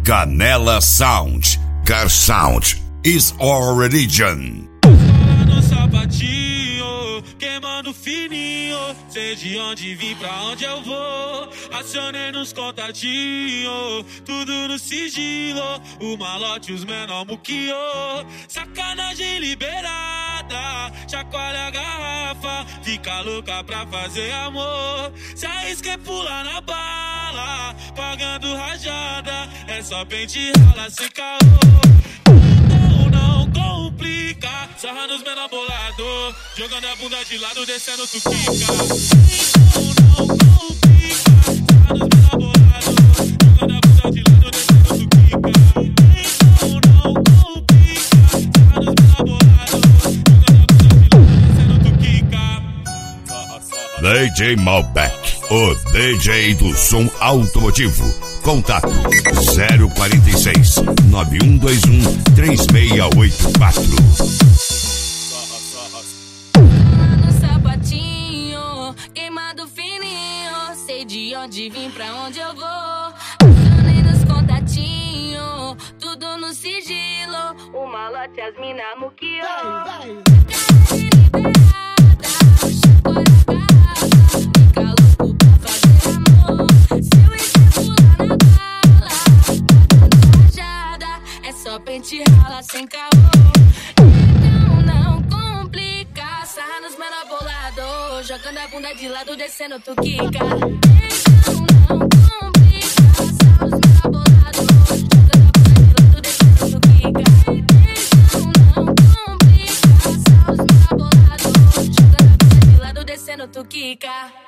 Canela Sound. Car Sound is our religion. No sapatinho, queimando fininho. Sei de onde vim, pra onde eu vou. Acionei nos contatinhos, tudo no sigilo. O malote, os menor muquiô. Sacanagem liberada, chacoalha a garrafa. Fica louca pra fazer amor. Se arrisca e pula na bala, pagando rajada. É só pente rala sem caô. Não complica, sarra nos menor bolado, jogando a bunda de lado, descendo tu quica. Não complica, sarra nos menor bolado, jogando a bunda de lado, descendo tu quica. Não complica, sarra nos menor bolado, jogando a bunda de lado, descendo tu quica. DJ Malbec, o DJ do som automotivo. Contato 046 9121 3684. No sapatinho, queimado fininho. Sei de onde vim, pra onde eu vou. Acionei nos contatinhos, tudo no sigilo. O malote, as mina muquiô. Pente rala sem caô. Então não complica, sarra nos menor bolado, jogando a bunda de lado, descendo tu quica. Então não complica, sarra nos menor bolado, jogando a bunda de lado, descendo tu quica. Então não complica, sarra nos menor bolado, jogando a bunda de lado, descendo tu quica.